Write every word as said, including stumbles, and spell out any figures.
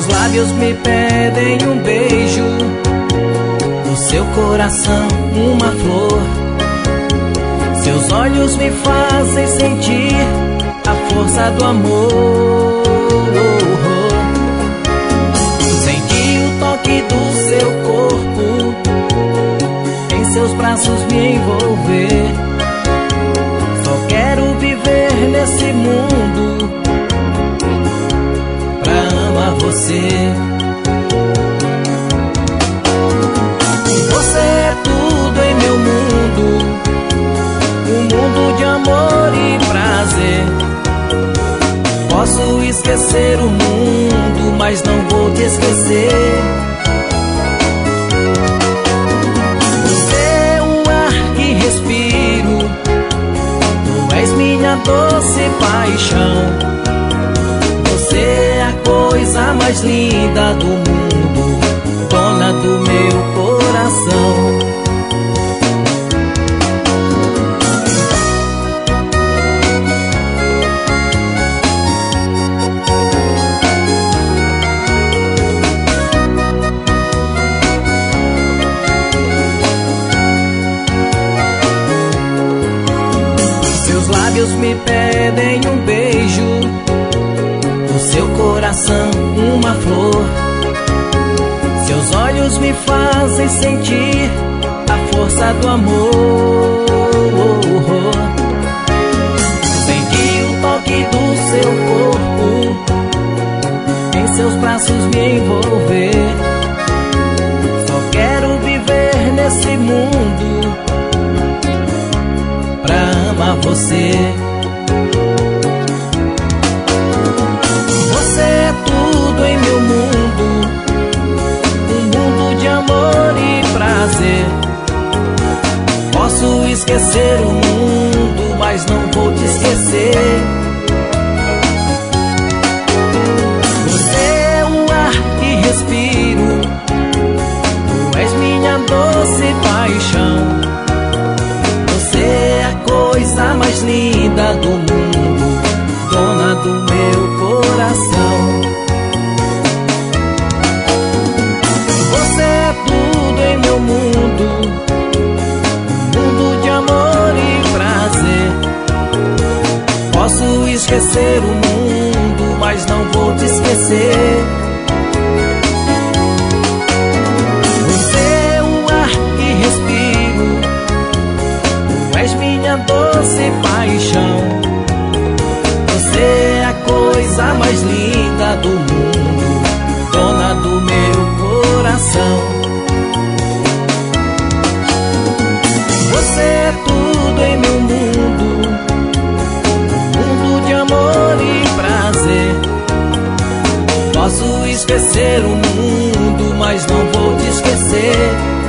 Seus lábios me pedem um beijo, no seu coração uma flor. Seus olhos me fazem sentir a força do amor. Senti o toque do seu corpo, em seus braços me envolver. Só quero viver nesse mundo pra amar você. Você é tudo em meu mundo, um mundo de amor e prazer. Posso esquecer o mundo, mas não vou te esquecer. Você é um ar que respiro, tu és minha doce paixão. Você é a coisa mais linda do mundo, dona do meu coração. Me pedem um beijo, no seu coração uma flor. Seus olhos me fazem sentir a força do amor. Senti o toque do seu corpo, em seus braços me envolver. Só quero viver nesse mundo pra amar você. Você é tudo em meu mundo, um mundo de amor e prazer. Posso esquecer o mundo, mas não vou te esquecer. Você é um ar que respiro, tu és minha doce paixão. Você é a coisa mais linda do mundo, dona do meu coração. Você é tudo em meu mundo, um mundo de amor e prazer. Posso esquecer o mundo, mas não vou te esquecer. Você é um ar que respiro, tu és minha doce paixão. Você é a coisa mais linda do mundo, dona do meu coração. Você é tudo em meu mundo, um mundo de amor e prazer. Posso esquecer o mundo, mas não vou te esquecer.